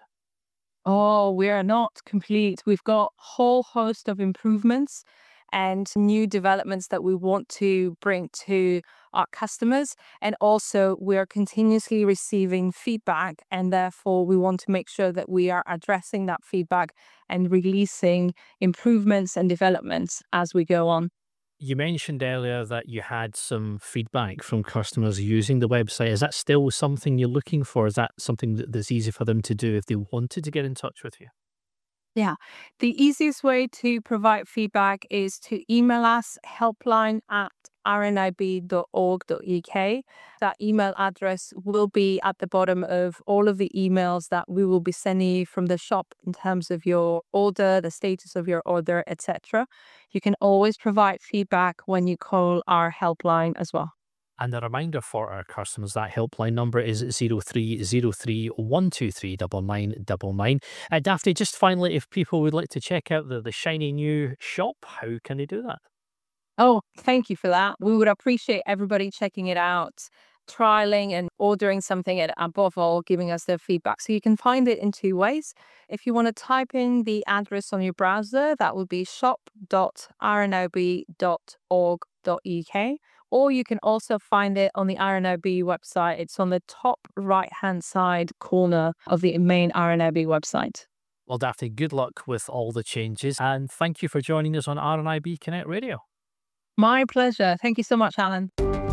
S8: Oh, we are not complete. We've got a whole host of improvements and new developments that we want to bring to our customers. And also, we are continuously receiving feedback, and therefore we want to make sure that we are addressing that feedback and releasing improvements and developments as we go on.
S7: You mentioned earlier that you had some feedback from customers using the website. Is that still something you're looking for? Is that something that's easy for them to do if they wanted to get in touch with you?
S8: Yeah, the easiest way to provide feedback is to email us helpline at r n i b dot org dot u k. That email address will be at the bottom of all of the emails that we will be sending you from the shop in terms of your order, the status of your order, et cetera. You can always provide feedback when you call our helpline as well.
S7: And a reminder for our customers, that helpline number is zero three zero three, one two three, nine nine nine nine. Uh, Daphne, just finally, if people would like to check out the, the shiny new shop, how can they do that?
S8: Oh, thank you for that. We would appreciate everybody checking it out, trialing and ordering something, and above all, giving us their feedback. So you can find it in two ways. If you want to type in the address on your browser, that would be shop dot r n o b dot org dot u k. Or you can also find it on the R N O B website. It's on the top right-hand side corner of the main R N O B website.
S7: Well, Daphne, good luck with all the changes, and thank you for joining us on R N I B Connect Radio.
S8: My pleasure. Thank you so much, Alan.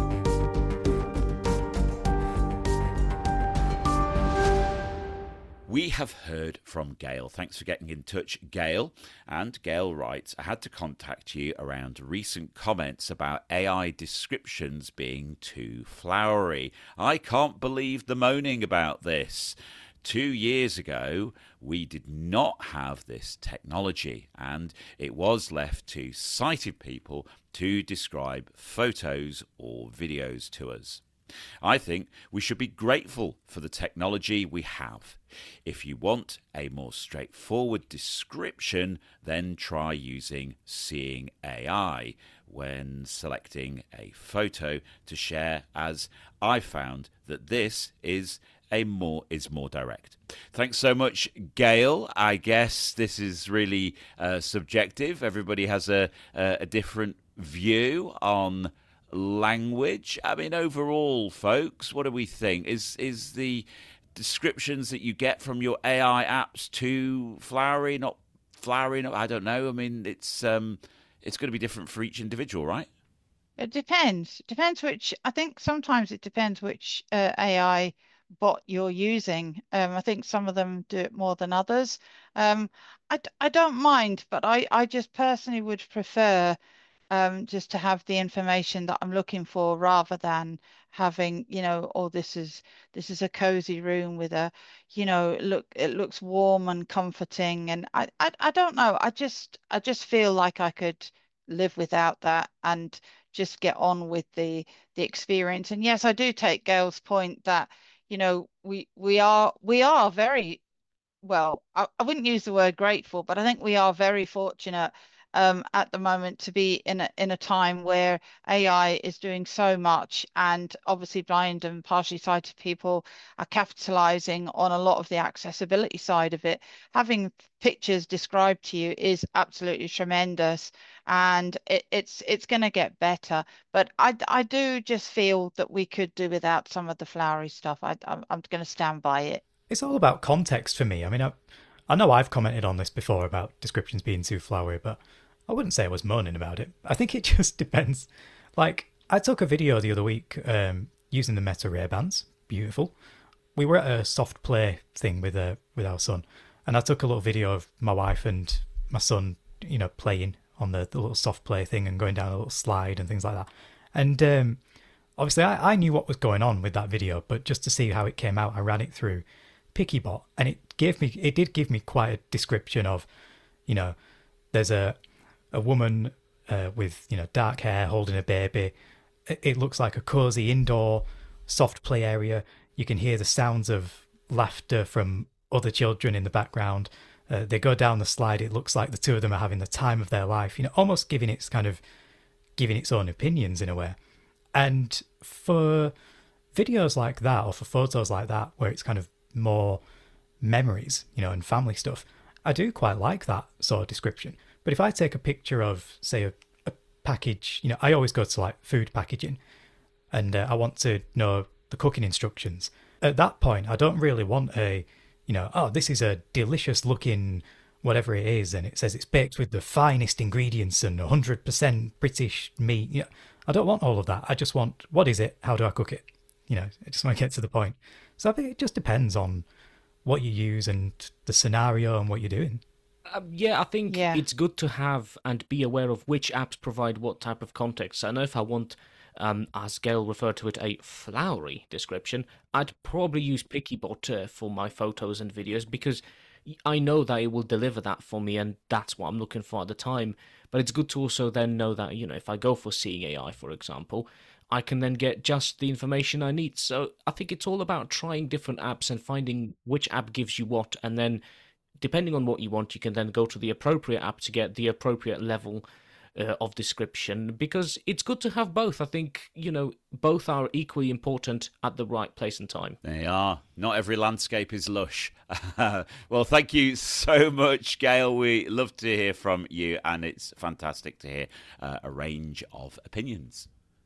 S2: We have heard from Gail. Thanks for getting in touch, Gail. And Gail writes, I had to contact you around recent comments about A I descriptions being too flowery. I can't believe the moaning about this. Two years ago, we did not have this technology, and it was left to sighted people to describe photos or videos to us. I think we should be grateful for the technology we have. If you want a more straightforward description, then try using Seeing A I when selecting a photo to share, as I found that this is a more is more direct. Thanks so much, Gail. I guess this is really uh, subjective. Everybody has a, a, a different view on language. I mean, overall, folks, what do we think? Is is the descriptions that you get from your A I apps too flowery, not flowery? Not, I don't know. I mean, it's um, it's going to be different for each individual, right?
S5: It depends. Depends which. I think sometimes it depends which uh, A I bot you're using. Um, I think some of them do it more than others. Um, I I don't mind, but I I just personally would prefer um, just to have the information that I'm looking for rather than having, you know, oh, this is this is a cozy room with a, you know, look, it looks warm and comforting. And I, I, I don't know. I just I just feel like I could live without that and just get on with the the experience. And yes, I do take Gail's point that, you know, we we are we are very well, I, I wouldn't use the word grateful, but I think we are very fortunate um, at the moment to be in a in a time where A I is doing so much, and obviously blind and partially sighted people are capitalizing on a lot of the accessibility side of it. Having pictures described to you is absolutely tremendous, and it, it's it's going to get better. But I I do just feel that we could do without some of the flowery stuff. I I'm, I'm going to stand by it.
S4: It's all about context for me. I mean, I, I know I've commented on this before about descriptions being too flowery, but I wouldn't say I was moaning about it. I think it just depends. Like, I took a video the other week um, using the Meta Ray Bans. Beautiful. We were at a soft play thing with uh, with our son, and I took a little video of my wife and my son, you know, playing on the, the little soft play thing and going down a little slide and things like that. And um, obviously, I, I knew what was going on with that video, but just to see how it came out, I ran it through Pikibot, and it gave me it did give me quite a description of, you know, there's a a woman uh, with, you know, dark hair holding a baby. It, it looks like a cozy indoor soft play area. You can hear the sounds of laughter from other children in the background. Uh, they go down the slide. It looks like the two of them are having the time of their life. You know, almost giving its kind of giving its own opinions in a way. And for videos like that, or for photos like that, where it's kind of more memories, you know, and family stuff, I do quite like that sort of description. But if I take a picture of, say, a, a package, you know, I always go to like food packaging, and uh, I want to know the cooking instructions. At that point, I don't really want a, you know, oh, this is a delicious looking whatever it is, and it says it's baked with the finest ingredients and one hundred percent British meat. You know, I don't want all of that. I just want, what is it? How do I cook it? You know, I just want to get to the point. So I think it just depends on what you use and the scenario and what you're doing.
S3: Um, yeah, I think
S5: Yeah.
S3: it's good to have and be aware of which apps provide what type of context. I know if I want, um, as Gail referred to it, a flowery description, I'd probably use Pikibot uh, for my photos and videos, because I know that it will deliver that for me, and that's what I'm looking for at the time. But it's good to also then know that, you know, if I go for Seeing A I, for example, I can then get just the information I need. So I think it's all about trying different apps and finding which app gives you what, and then depending on what you want, you can then go to the appropriate app to get the appropriate level uh, of description, because it's good to have both. I think, you know, both are equally important at the right place and time.
S2: They are. Not every landscape is lush. Well, thank you so much, Gail. We love to hear from you, and it's fantastic to hear uh, a range of opinions.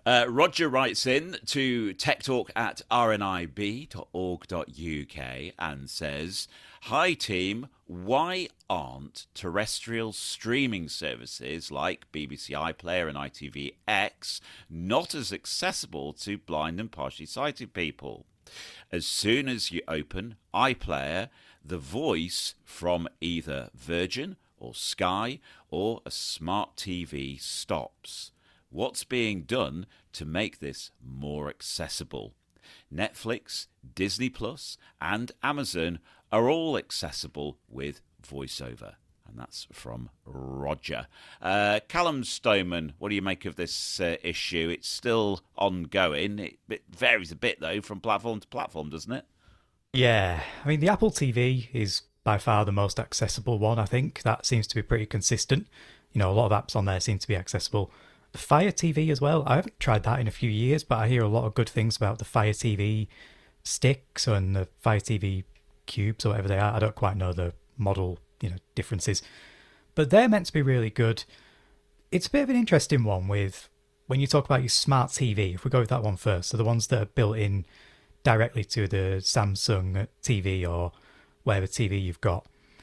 S2: Uh, Roger writes in to techtalk at r n i b dot org dot u k and says, "Hi team, why aren't terrestrial streaming services like B B C iPlayer and I T V X not as accessible to blind and partially sighted people? As soon as you open iPlayer, the voice from either Virgin or Sky or a smart T V stops. What's being done to make this more accessible? Netflix, Disney Plus, and Amazon are all accessible with VoiceOver." And that's from Roger. Uh, Callum Stoneman, what do you make of this uh, issue? It's still ongoing. It, it varies a bit, though, from platform to platform, doesn't it?
S4: Yeah, I mean, the Apple T V is by far the most accessible one, I think. That seems to be pretty consistent. You know, a lot of apps on there seem to be accessible. The Fire T V as well. I haven't tried that in a few years, but I hear a lot of good things about the Fire T V sticks and the Fire T V cubes or whatever they are. I don't quite know the model, you know, differences, but they're meant to be really good. It's a bit of an interesting one with when you talk about your smart T V. If we go with that one first, so the ones that are built in directly to the Samsung T V or whatever T V you've got.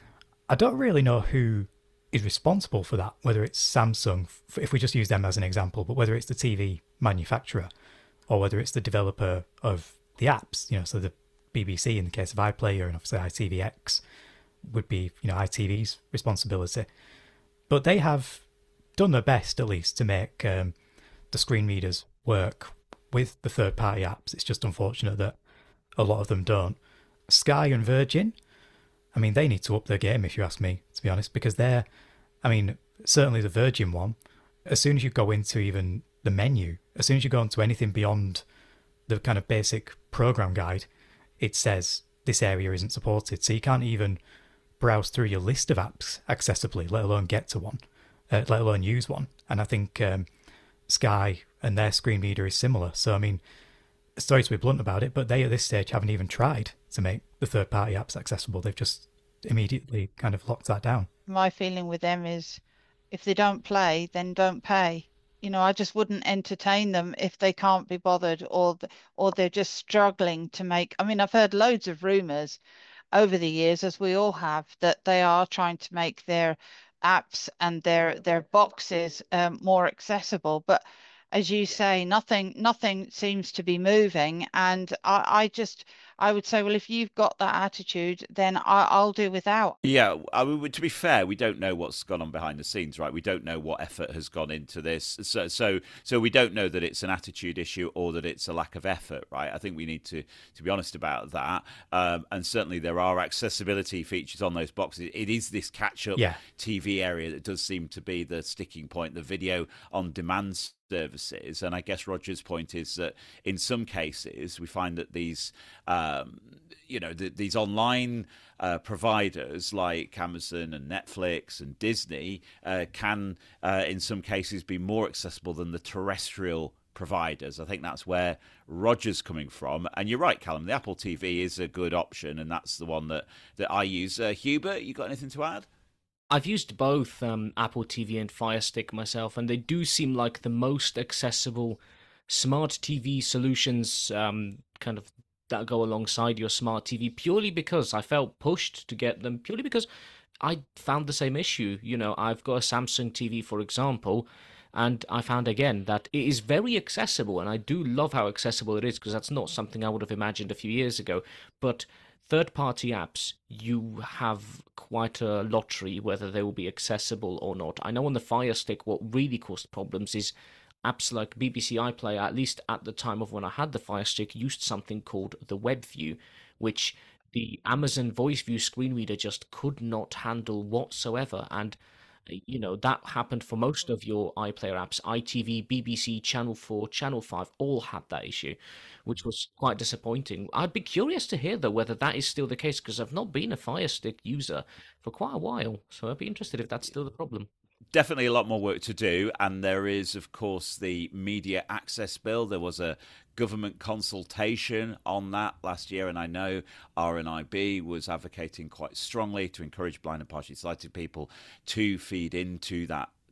S4: I don't really know who is responsible for that, whether it's Samsung, if we just use them as an example, but whether it's the T V manufacturer or whether it's the developer of the apps, you know, so the B B C in the case of iPlayer and obviously I T V X would be, you know, I T V's responsibility. But they have done their best, at least, to make um, the screen readers work with the third-party apps. It's just unfortunate that a lot of them don't. Sky and Virgin, I mean, they need to up their game, if you ask me, to be honest, because they're, I mean, certainly the Virgin one, as soon as you go into even the menu, as soon as you go into anything beyond the kind of basic program guide, it says this area isn't supported. So you can't even browse through your list of apps accessibly, let alone get to one, uh, let alone use one. And I think um, Sky and their screen reader is similar. So, I mean, sorry to be blunt about it, but they at this stage haven't even tried to make the third-party apps accessible. They've just immediately kind of locked that down.
S5: My feeling with them is if they don't play, then don't pay. You know, I just wouldn't entertain them if they can't be bothered or or they're just struggling to make. I mean, I've heard loads of rumours over the years, as we all have, that they are trying to make their apps and their their boxes um, more accessible. But as you say, nothing nothing seems to be moving. And I, I just I would say, well, if you've got that attitude, then I, I'll do without.
S2: Yeah, I mean, to be fair, we don't know what's gone on behind the scenes, right? We don't know what effort has gone into this. So so so we don't know that it's an attitude issue or that it's a lack of effort, right? I think we need to, to be honest about that. Um, and certainly there are accessibility features on those boxes. It is this catch-up
S4: yeah.
S2: T V area that does seem to be the sticking point, the video on demand services. And I guess Roger's point is that in some cases we find that these um, you know the, these online uh, providers like Amazon and Netflix and Disney uh, can uh, in some cases be more accessible than the terrestrial providers. I think that's where Roger's coming from. And you're right, Callum, the Apple T V is a good option, and that's the one that that I use. uh, Hubert, you got anything to add?
S3: I've used both um, Apple T V and Fire Stick myself, and they do seem like the most accessible smart T V solutions um, kind of that go alongside your smart T V, purely because I felt pushed to get them, purely because I found the same issue. You know, I've got a Samsung T V, for example, and I found again that it is very accessible, and I do love how accessible it is, because that's not something I would have imagined a few years ago. But third-party apps, you have quite a lottery whether they will be accessible or not. I know on the Fire Stick, what really caused problems is apps like B B C iPlayer, at least at the time of when I had the Fire Stick, used something called the Web View, which the Amazon Voice View screen reader just could not handle whatsoever. And you know, that happened for most of your iPlayer apps. I T V, B B C, Channel four, Channel five all had that issue, which was quite disappointing. I'd be curious to hear, though, whether that is still the case, because I've not been a Fire Stick user for quite a while. So I'd be interested if that's still the problem.
S2: Definitely a lot more work to do, and there is, of course, the Media Access Bill. There was a government consultation on that last year, and I know R N I B was advocating quite strongly to encourage blind and partially sighted people to feed into that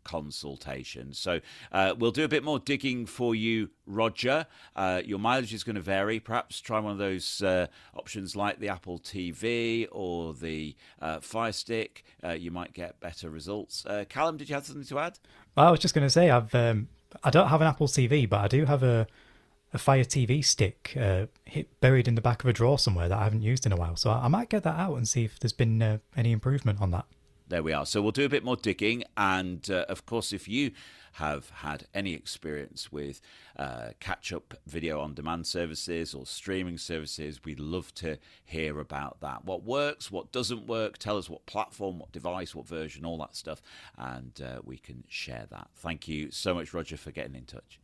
S2: consultation. So uh, we'll do a bit more digging for you, Roger. Uh, your mileage is going to vary. Perhaps try one of those uh, options like the Apple T V or the uh, Fire Stick. Uh, you might get better results. Uh, Callum, did you have something to add?
S4: Well, I was just going to say, I've um, I don't have an Apple T V, but I do have a a Fire T V stick uh, hit, buried in the back of a drawer somewhere that I haven't used in a while. So I, I might get that out and see if there's been uh, any improvement on that.
S2: There we are. So we'll do a bit more digging. And, uh, of course, if you have had any experience with uh, catch-up video-on-demand services or streaming services, we'd love to hear about that. What works, what doesn't work, tell us what platform, what device, what version, all that stuff, and uh, we can share that. Thank you so much, Roger, for getting in touch.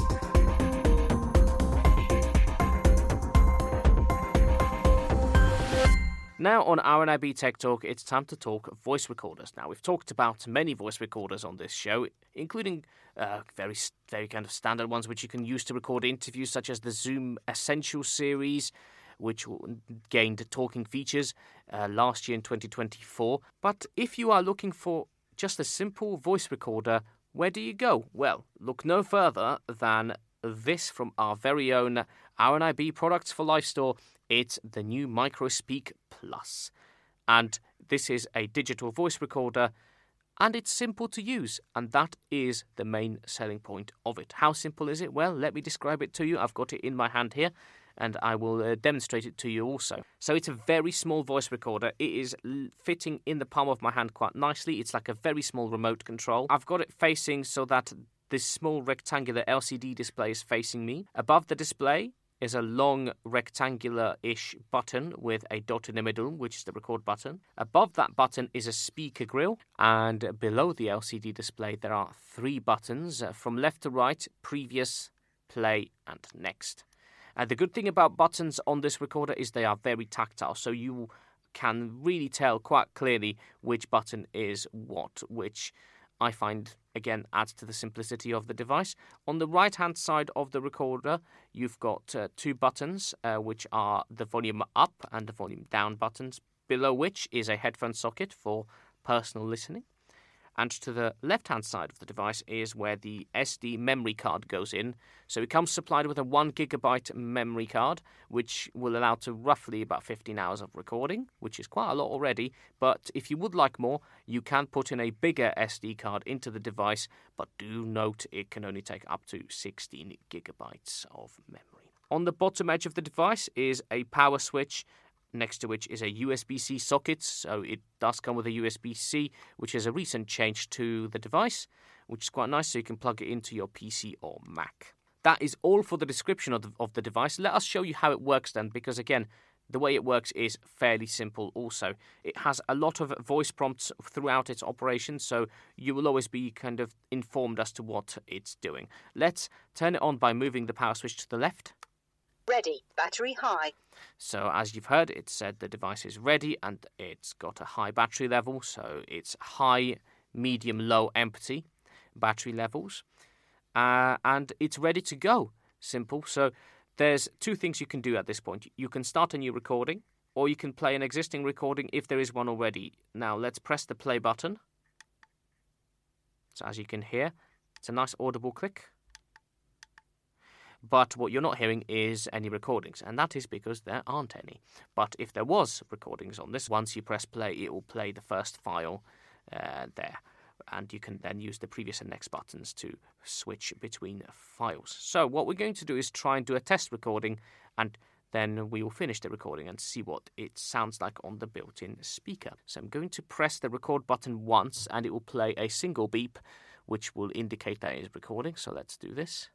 S3: Now on R N I B Tech Talk, it's time to talk voice recorders. Now, we've talked about many voice recorders on this show, including uh, very, very kind of standard ones which you can use to record interviews, such as the Zoom Essential series, which gained talking features uh, last year in twenty twenty-four. But if you are looking for just a simple voice recorder, where do you go? Well, look no further than this from our very own R N I B Products for Life store. It's the new MicroSpeak Plus. And this is a digital voice recorder, and it's simple to use, and that is the main selling point of it. How simple is it? Well, let me describe it to you. I've got it in my hand here, and I will uh, demonstrate it to you also. So it's a very small voice recorder. It is l- fitting in the palm of my hand quite nicely. It's like a very small remote control. I've got it facing so that this small rectangular L C D display is facing me. Above the display is a long rectangular-ish button with a dot in the middle, which is the record button. Above that button is a speaker grill, and below the L C D display there are three buttons, uh, from left to right: previous, play, and next. Uh, the good thing about buttons on this recorder is they are very tactile, so you can really tell quite clearly which button is what, which I find, again, adds to the simplicity of the device. On the right-hand side of the recorder, you've got uh, two buttons, uh, which are the volume up and the volume down buttons, below which is a headphone socket for personal listening. And to the left-hand side of the device is where the S D memory card goes in. So it comes supplied with a one gigabyte memory card, which will allow to roughly about fifteen hours of recording, which is quite a lot already. But if you would like more, you can put in a bigger S D card into the device, but do note it can only take up to sixteen gigabytes of memory. On the bottom edge of the device is a power switch, next to which is a U S B C socket, so it does come with a U S B C, which is a recent change to the device, which is quite nice, so you can plug it into your P C or Mac. That is all for the description of the, of the device. Let us show you how it works then, because again, the way it works is fairly simple also. It has a lot of voice prompts throughout its operation, so you will always be kind of informed as to what it's doing. Let's turn it on by moving the power switch to the left.
S9: Ready. Battery high.
S3: So as you've heard, it said the device is ready and it's got a high battery level. So it's high, medium, low, empty battery levels. Uh, and it's ready to go. Simple. So there's two things you can do at this point. You can start a new recording, or you can play an existing recording if there is one already. Now let's press the play button. So as you can hear, it's a nice audible click. But what you're not hearing is any recordings, and that is because there aren't any. But if there was recordings on this, once you press play, it will play the first file uh, there. And you can then use the previous and next buttons to switch between files. So what we're going to do is try and do a test recording, and then we will finish the recording and see what it sounds like on the built-in speaker. So I'm going to press the record button once, and it will play a single beep, which will indicate that it is recording. So let's do this.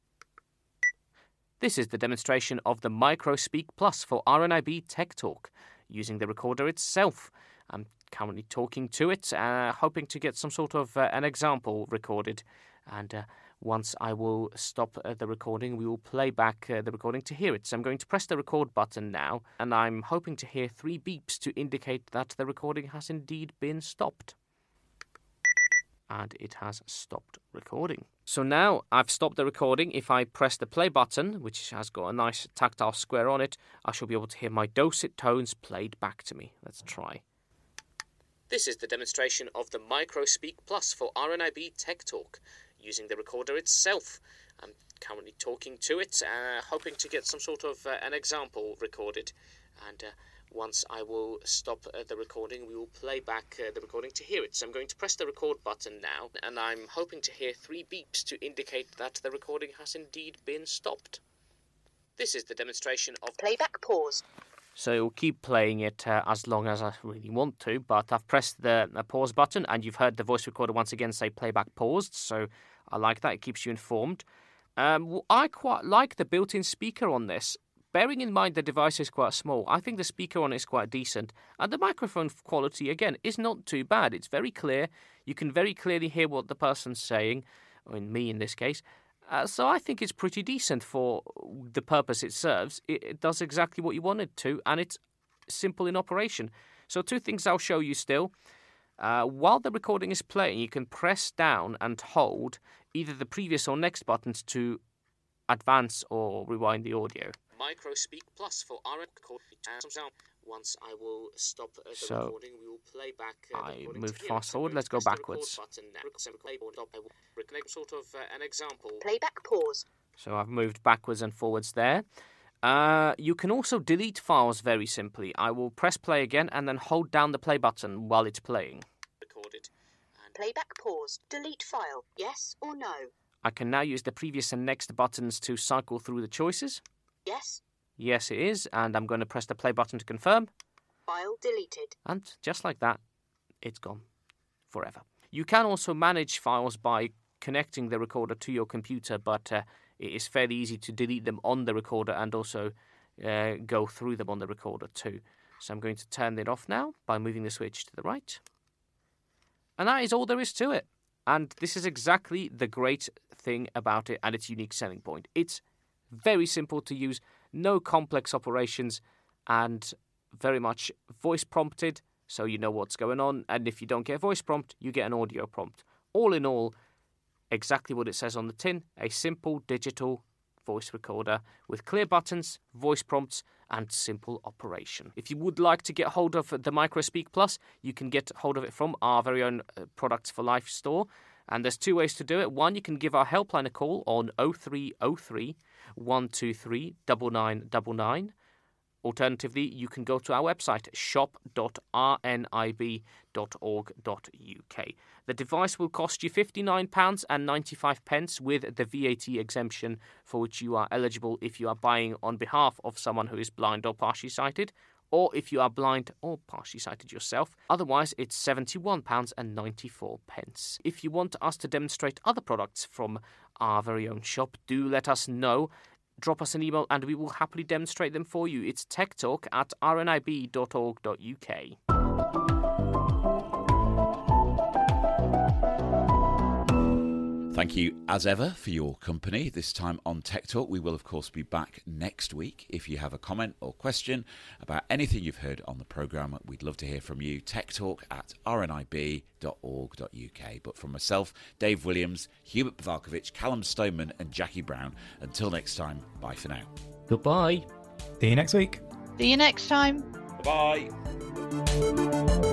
S3: This is the demonstration of the MicroSpeak Plus for R N I B Tech Talk, using the recorder itself. I'm currently talking to it, uh, hoping to get some sort of uh, an example recorded. And uh, once I will stop uh, the recording, we will play back uh, the recording to hear it. So I'm going to press the record button now, and I'm hoping to hear three beeps to indicate that the recording has indeed been stopped. And it has stopped recording. So now I've stopped the recording. If I press the play button, which has got a nice tactile square on it, I shall be able to hear my dulcet tones played back to me. Let's try. This is the demonstration of the MicroSpeak Plus for R N I B Tech Talk, using the recorder itself. I'm currently talking to it, uh, hoping to get some sort of uh, an example recorded. And uh, once I will stop uh, the recording, we will play back uh, the recording to hear it. So I'm going to press the record button now, and I'm hoping to hear three beeps to indicate that the recording has indeed been stopped. This is the demonstration of
S9: Playback pause.
S3: So it will keep playing it uh, as long as I really want to, but I've pressed the uh, pause button, and you've heard the voice recorder once again say playback paused, so I like that. It keeps you informed. Um, I quite like the built-in speaker on this. Bearing in mind the device is quite small, I think the speaker on it is quite decent, and the microphone quality, again, is not too bad. It's very clear. You can very clearly hear what the person's saying, I mean, me in this case. Uh, so I think it's pretty decent for the purpose it serves. It, it does exactly what you want it to, and it's simple in operation. So two things I'll show you still. Uh, while the recording is playing, you can press down and hold either the previous or next buttons to advance or rewind the audio. MicroSpeak Plus for R N I. Once I will stop uh, the so, recording, we will play back. Uh, I moved fast forward. Let's go backwards. Sort of uh, an example.
S9: Playback pause.
S3: So I've moved backwards and forwards there. Uh, you can also delete files very simply. I will press play again and then hold down the play button while it's playing.
S9: Recorded. And playback pause. Delete file. Yes or no?
S3: I can now use the previous and next buttons to cycle through the choices.
S9: Yes.
S3: Yes, it is, and I'm going to press the play button to confirm.
S9: File deleted.
S3: And just like that, it's gone forever. You can also manage files by connecting the recorder to your computer, but uh, it is fairly easy to delete them on the recorder and also uh, go through them on the recorder too. So I'm going to turn it off now by moving the switch to the right. And that is all there is to it. And this is exactly the great thing about it and its unique selling point. It's very simple to use, no complex operations, and very much voice prompted, so you know what's going on. And if you don't get a voice prompt, you get an audio prompt. All in all, exactly what it says on the tin, a simple digital voice recorder with clear buttons, voice prompts, and simple operation. If you would like to get hold of the MicroSpeak Plus, you can get hold of it from our very own Products for Life store. And there's two ways to do it. One, you can give our helpline a call on oh three oh three, one two three, nine nine nine nine. Alternatively, you can go to our website, shop dot r n i b dot org dot u k. The device will cost you fifty-nine pounds ninety-five with the V A T exemption, for which you are eligible if you are buying on behalf of someone who is blind or partially sighted, or if you are blind or partially sighted yourself. Otherwise, it's seventy-one pounds ninety-four. If you want us to demonstrate other products from our very own shop, do let us know. Drop us an email and we will happily demonstrate them for you. It's techtalk at r n i b dot org dot u k.
S2: Thank you, as ever, for your company. This time on Tech Talk, we will, of course, be back next week. If you have a comment or question about anything you've heard on the programme, we'd love to hear from you. techtalk at r n i b dot org dot u k. But from myself, Dave Williams, Hubert Pavalkovich, Callum Stoneman and Jackie Brown, until next time, bye for now.
S3: Goodbye.
S4: See you next week.
S5: See you next time.
S2: Bye.